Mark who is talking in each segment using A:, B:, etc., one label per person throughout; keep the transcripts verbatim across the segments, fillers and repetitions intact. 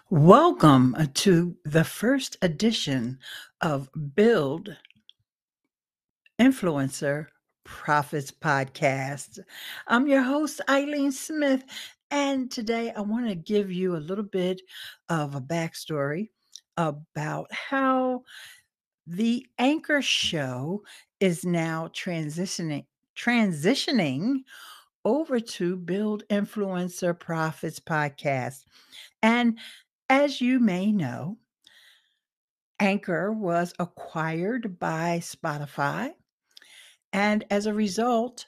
A: Welcome uh, to the first edition of Build Influencer Profits Podcast. I'm your host, Eileen Smith, and today I want to give you a little bit of a backstory about how the Anchor Show is now transitioning transitioning over to Build Influencer Profits Podcast. And as you may know, Anchor was acquired by Spotify, and as a result,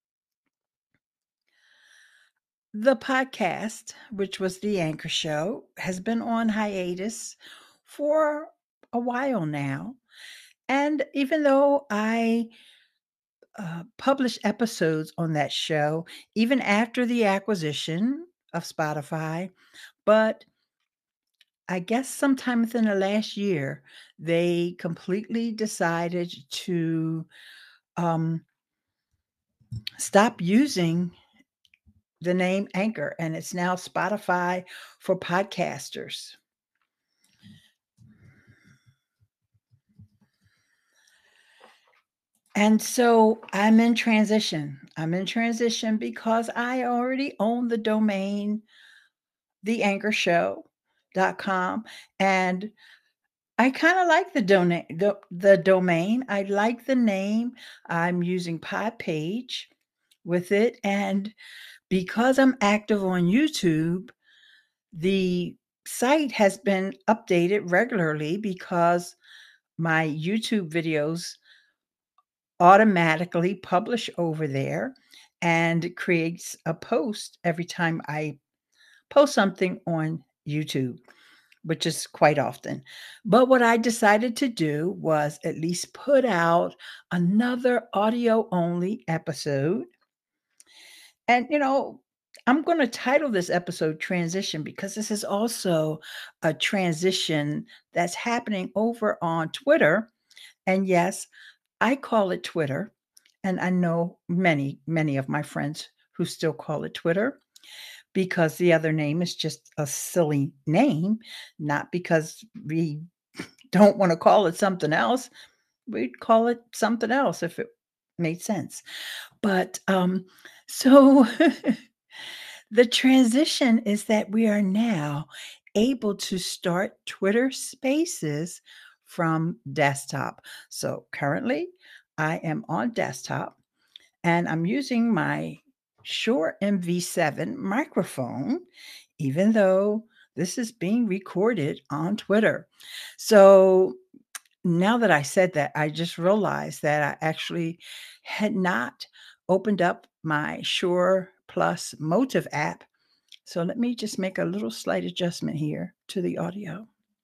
A: the podcast, which was the Anchor Show, has been on hiatus for a while now. And even though I uh, published episodes on that show, even after the acquisition of Spotify, but I guess sometime within the last year, they completely decided to um, stop using the name Anchor, and it's now Spotify for podcasters. And so I'm in transition. I'm in transition because I already own the domain, the anchor show dot com, and I kind of like the, dona- the the domain. I like the name. I'm using Podpage with it, and because I'm active on YouTube, the site has been updated regularly because my YouTube videos automatically publish over there and it creates a post every time I post something on YouTube, which is quite often. But what I decided to do was at least put out another audio only episode. And, you know, I'm going to title this episode Transition because this is also a transition that's happening over on Twitter. And yes, I call it Twitter. And I know many, many of my friends who still call it Twitter because the other name is just a silly name, not because we don't want to call it something else. We'd call it something else if it made sense. But um, so the transition is that we are now able to start Twitter Spaces from desktop. So currently, I am on desktop and I'm using my Shure M V seven microphone, even though this is being recorded on Twitter. So now that I said that, I just realized that I actually had not opened up my Shure Plus Motive app. So let me just make a little slight adjustment here to the audio.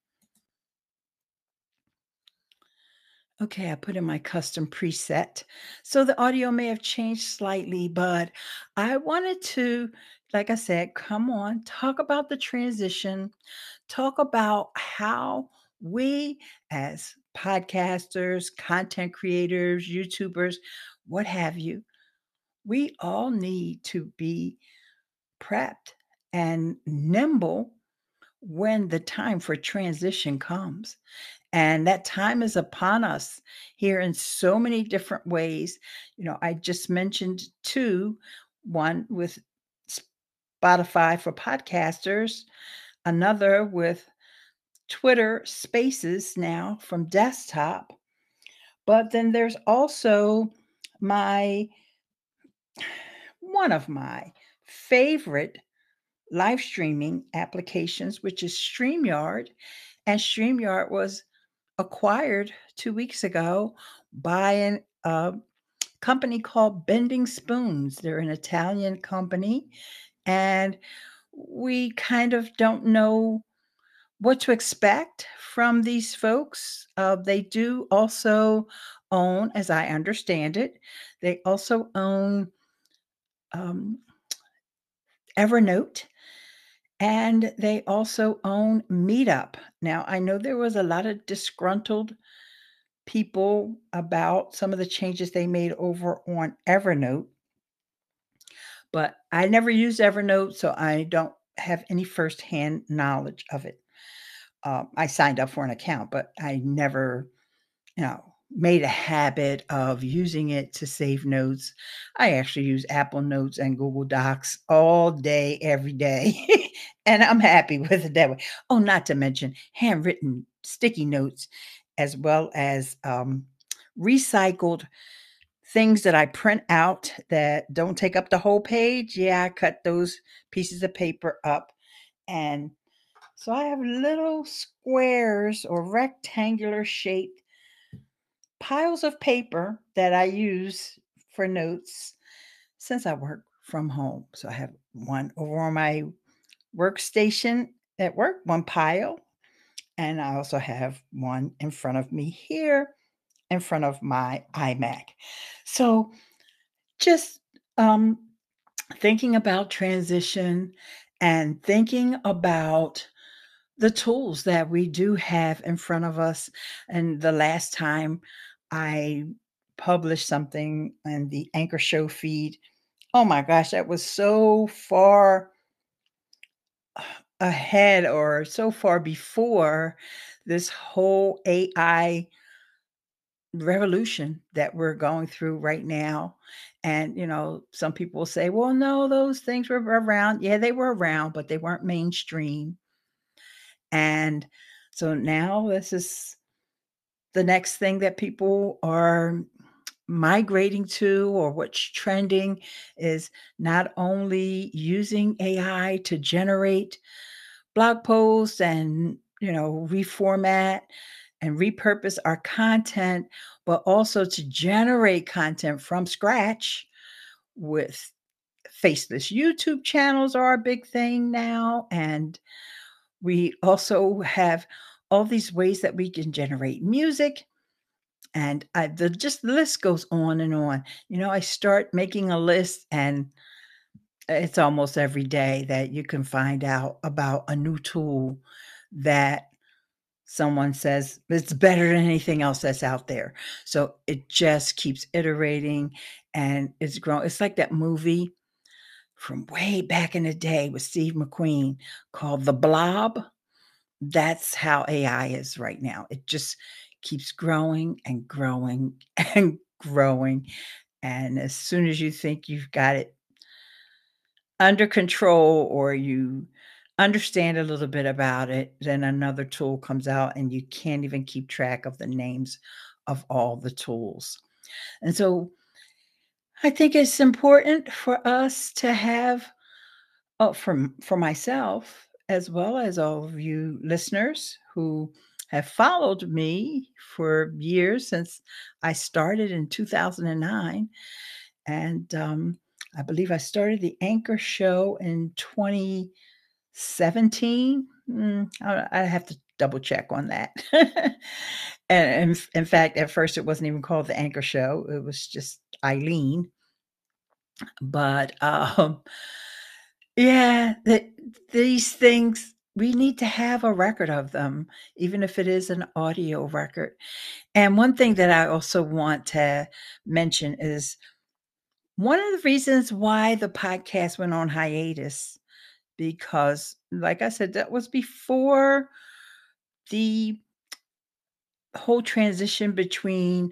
A: Okay, I put in my custom preset. So the audio may have changed slightly, but I wanted to, like I said, come on, talk about the transition, talk about how we as podcasters, content creators, YouTubers, what have you, we all need to be prepped and nimble when the time for transition comes. And that time is upon us here in so many different ways. You know, I just mentioned two, one with Spotify for podcasters, another with Twitter Spaces now from desktop. But then there's also my one of my favorite live streaming applications, which is StreamYard. And StreamYard was acquired two weeks ago by an a company called Bending Spoons. They're an Italian company, and we kind of don't know what to expect from these folks. Uh, they do also own, as I understand it, they also own um, Evernote, and they also own Meetup. Now, I know there was a lot of disgruntled people about some of the changes they made over on Evernote, but I never used Evernote, so I don't have any firsthand knowledge of it. Um, I signed up for an account, but I never, you know, made a habit of using it to save notes. I actually use Apple Notes and Google Docs all day, every day, and I'm happy with it that way. Oh, not to mention handwritten sticky notes, as well as um, recycled things that I print out that don't take up the whole page. Yeah, I cut those pieces of paper up, and so I have little squares or rectangular shaped piles of paper that I use for notes since I work from home. So I have one over on my workstation at work, one pile, and I also have one in front of me here in front of my iMac. So just um, thinking about transition and thinking about the tools that we do have in front of us. And the last time I published something in the Anchor Show feed, oh my gosh, that was so far ahead or so far before this whole A I revolution that we're going through right now. And, you know, some people will say, well, no, those things were around. Yeah, they were around, but they weren't mainstream. And so now this is the next thing that people are migrating to, or what's trending is not only using A I to generate blog posts and, you know, reformat and repurpose our content, but also to generate content from scratch with faceless YouTube channels are a big thing now. And we also have all these ways that we can generate music, and I the just the list goes on and on. You know, I start making a list, and it's almost every day that you can find out about a new tool that someone says it's better than anything else that's out there. So it just keeps iterating, and it's growing. It's like that movie from way back in the day with Steve McQueen called The Blob. That's how A I is right now. It just keeps growing and growing and growing. And as soon as you think you've got it under control, or you understand a little bit about it, then another tool comes out and you can't even keep track of the names of all the tools. And so I think it's important for us to have, oh, for for myself, as well as all of you listeners who have followed me for years since I started in two thousand nine. And um, I believe I started the Anchor Show in twenty seventeen. Mm, I, I have to double check on that. and in, in fact, at first, it wasn't even called the Anchor Show, it was just Eileen. But um, yeah, that these things, we need to have a record of them, even if it is an audio record. And one thing that I also want to mention is one of the reasons why the podcast went on hiatus, because, like I said, that was before the whole transition between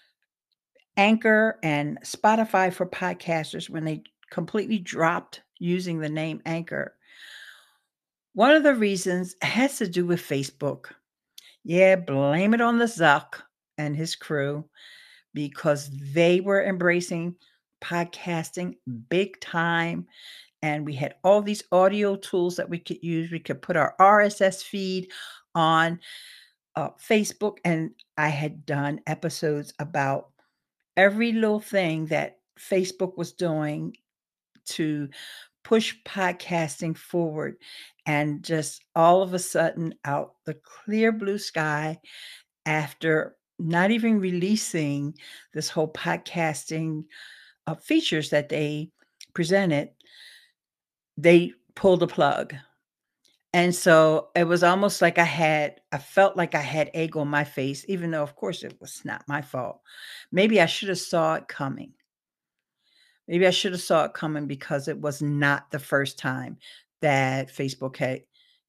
A: Anchor and Spotify for podcasters when they completely dropped using the name Anchor. One of the reasons has to do with Facebook. Yeah, blame it on the Zuck and his crew, because they were embracing podcasting big time. And we had all these audio tools that we could use. We could put our R S S feed on uh, Facebook. And I had done episodes about every little thing that Facebook was doing to push podcasting forward. And just all of a sudden, out the clear blue sky, after not even releasing this whole podcasting uh, features that they presented, they pulled the plug. And so it was almost like I had, I felt like I had egg on my face, even though, of course, it was not my fault. Maybe I should have saw it coming. Maybe I should have saw it coming, because it was not the first time that Facebook had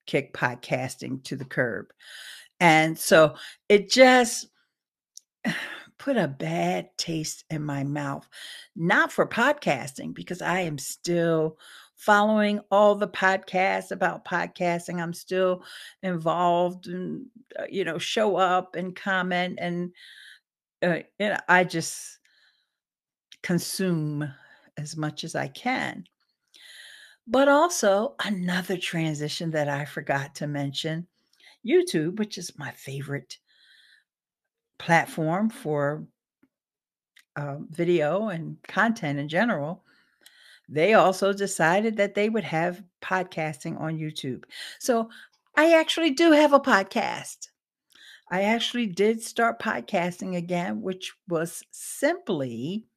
A: kick podcasting to the curb. And so it just put a bad taste in my mouth, not for podcasting, because I am still following all the podcasts about podcasting. I'm still involved and, uh, you know, show up and comment and, uh, you know, I just consume as much as I can. But also another transition that I forgot to mention, YouTube, which is my favorite platform for um, video and content in general, they also decided that they would have podcasting on YouTube. So I actually do have a podcast. I actually did start podcasting again, which was simply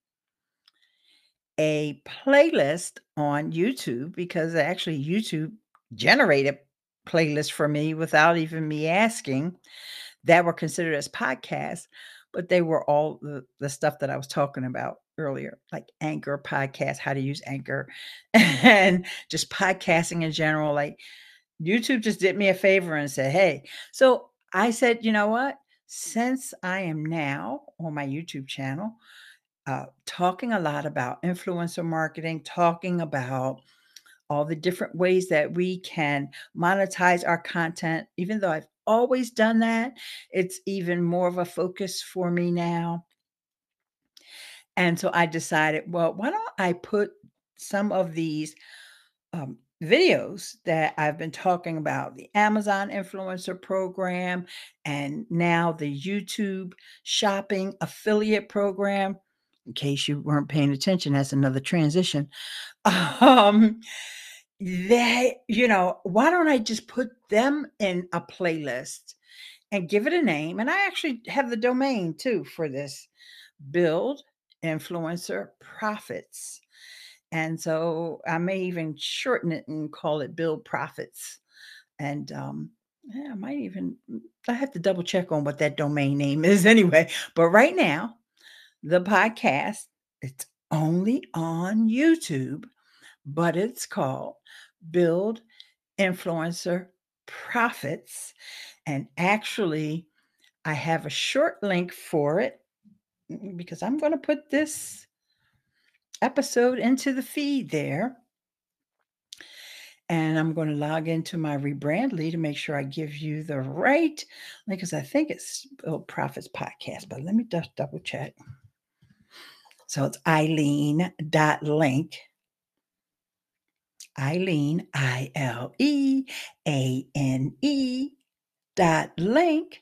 A: a playlist on YouTube because actually YouTube generated playlists for me without even me asking that were considered as podcasts, but they were all the, the stuff that I was talking about earlier, like Anchor podcast, how to use Anchor, and just podcasting in general. Like YouTube just did me a favor and said, hey, so I said, you know what? Since I am now on my YouTube channel, uh, talking a lot about influencer marketing, talking about all the different ways that we can monetize our content. Even though I've always done that, it's even more of a focus for me now. And so I decided, well, why don't I put some of these um, videos that I've been talking about, the Amazon influencer program, and now the YouTube shopping affiliate program. In case you weren't paying attention, that's another transition. Um, they, you know, why don't I just put them in a playlist and give it a name? And I actually have the domain too for this, Build Influencer Profits. And so I may even shorten it and call it Build Profits. And um, yeah, I might even, I have to double check on what that domain name is anyway. But right now, the podcast, it's only on YouTube, but it's called Build Influencer Profits. And actually, I have a short link for it mm, because I'm going to put this episode into the feed there. And I'm going to log into my Rebrandly to make sure I give you the right link, because I think it's Build Profits Podcast, but let me just double check. So it's Eileen dot link. Eileen, I L E A N E dot link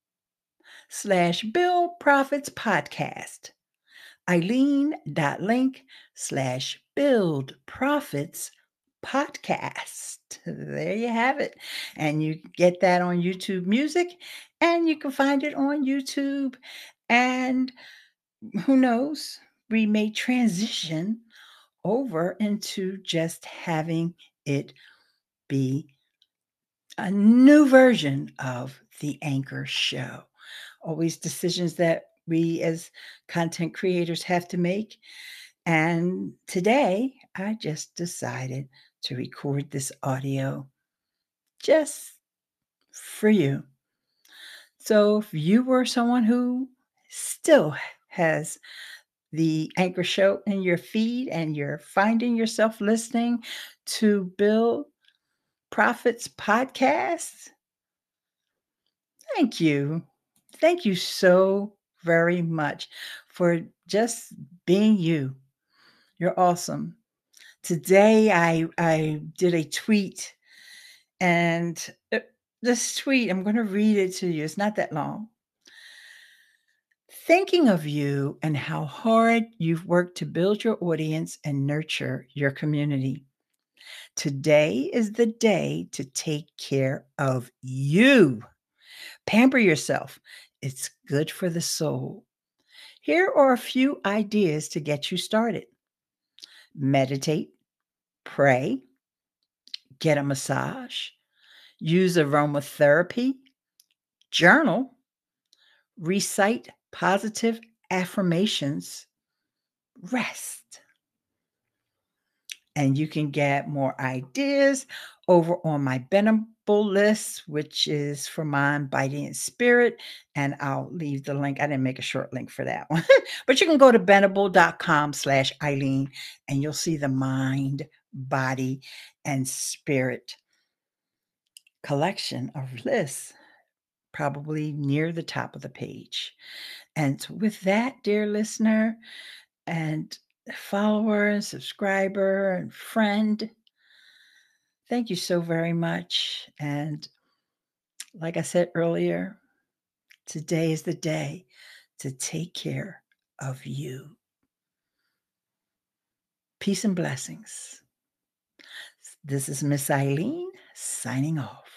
A: slash Build Profits Podcast. Eileen dot link slash Build Profits Podcast. There you have it. And you get that on YouTube Music, and you can find it on YouTube. And who knows, we may transition over into just having it be a new version of the Anchor Show. Always decisions that we as content creators have to make. And today I just decided to record this audio just for you. So if you were someone who still has the Anchor Show in your feed and you're finding yourself listening to Build Profits Podcast, thank you. Thank you so very much for just being you. You're awesome. Today I I did a tweet, and uh, this tweet, I'm going to read it to you. It's not that long. Thinking of you and how hard you've worked to build your audience and nurture your community. Today is the day to take care of you. Pamper yourself. It's good for the soul. Here are a few ideas to get you started. Meditate, pray, get a massage, use aromatherapy, journal, recite positive affirmations, rest. And you can get more ideas over on my full list, which is for Mind, Body, and Spirit, and I'll leave the link. I didn't make a short link for that one, but you can go to bendable.com slash Eileen, and you'll see the Mind, Body, and Spirit collection of lists, probably near the top of the page. And so with that, dear listener and follower and subscriber and friend, thank you so very much. And like I said earlier, today is the day to take care of you. Peace and blessings. This is Miss Eileen signing off.